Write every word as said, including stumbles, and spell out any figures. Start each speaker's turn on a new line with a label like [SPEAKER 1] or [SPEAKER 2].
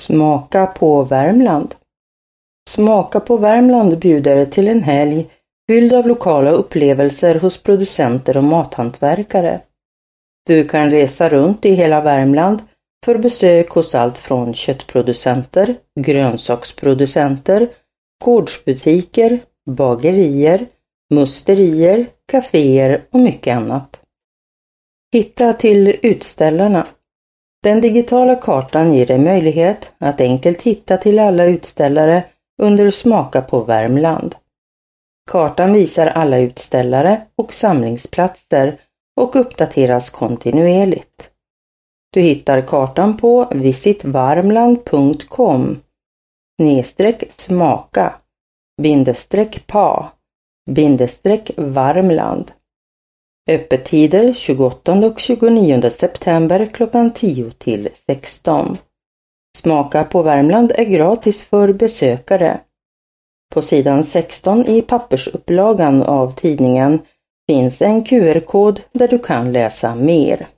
[SPEAKER 1] Smaka på Värmland. Smaka på Värmland bjuder till en helg fylld av lokala upplevelser hos producenter och mathantverkare. Du kan resa runt i hela Värmland för besök hos allt från köttproducenter, grönsaksproducenter, gårdsbutiker, bagerier, musterier, kaféer och mycket annat. Hitta till utställarna. Den digitala kartan ger dig möjlighet att enkelt hitta till alla utställare under Smaka på Värmland. Kartan visar alla utställare och samlingsplatser och uppdateras kontinuerligt. Du hittar kartan på visitvarmland punkt com snedstreck smaka bindestreck pa bindestreck Varmland. Öppettider tjugoåttonde och tjugonionde september klockan tio till sexton. Smaka på Värmland är gratis för besökare. På sidan sexton i pappersupplagan av tidningen finns en Q R-kod där du kan läsa mer.